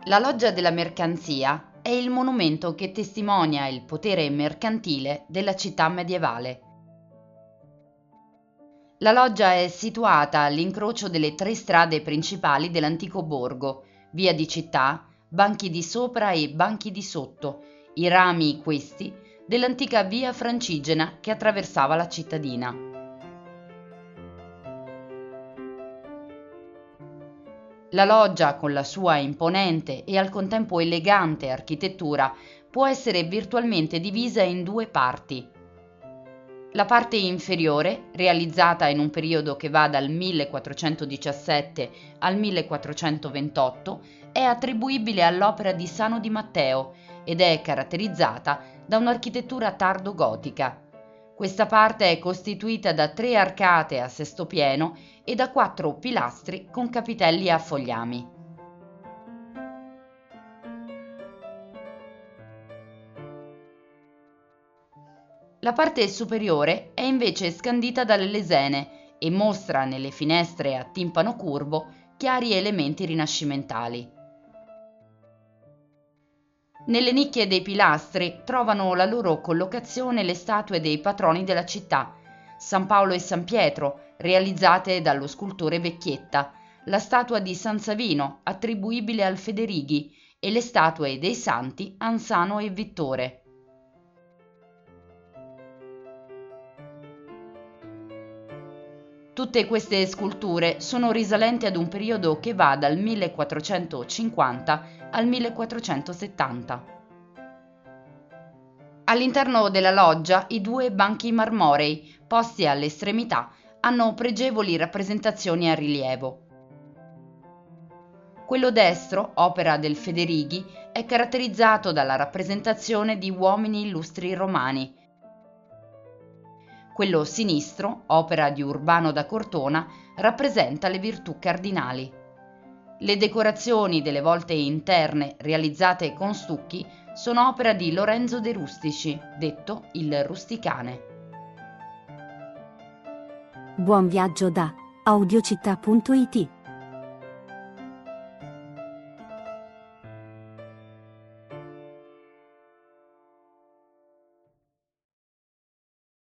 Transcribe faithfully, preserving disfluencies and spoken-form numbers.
La Loggia della Mercanzia è il monumento che testimonia il potere mercantile della città medievale. La loggia è situata all'incrocio delle tre strade principali dell'antico borgo, via di Città, Banchi di Sopra e Banchi di Sotto, i rami questi dell'antica via Francigena che attraversava la cittadina. La loggia, con la sua imponente e al contempo elegante architettura, può essere virtualmente divisa in due parti. La parte inferiore, realizzata in un periodo che va dal millequattrocentodiciassette al millequattrocentoventotto, è attribuibile all'opera di Sano di Matteo ed è caratterizzata da un'architettura tardo-gotica. Questa parte è costituita da tre arcate a sesto pieno e da quattro pilastri con capitelli a fogliami. La parte superiore è invece scandita dalle lesene e mostra nelle finestre a timpano curvo chiari elementi rinascimentali. Nelle nicchie dei pilastri trovano la loro collocazione le statue dei patroni della città, San Paolo e San Pietro, realizzate dallo scultore Vecchietta, la statua di San Savino, attribuibile al Federighi, e le statue dei santi Ansano e Vittore. Tutte queste sculture sono risalenti ad un periodo che va dal millequattrocentocinquanta al millequattrocentosettanta. All'interno della loggia i due banchi marmorei, posti all'estremità, hanno pregevoli rappresentazioni a rilievo. Quello destro, opera del Federighi, è caratterizzato dalla rappresentazione di uomini illustri romani. Quello sinistro, opera di Urbano da Cortona, rappresenta le virtù cardinali. Le decorazioni delle volte interne, realizzate con stucchi, sono opera di Lorenzo De Rustici, detto il Rusticane. Buon viaggio da audiocittà punto it.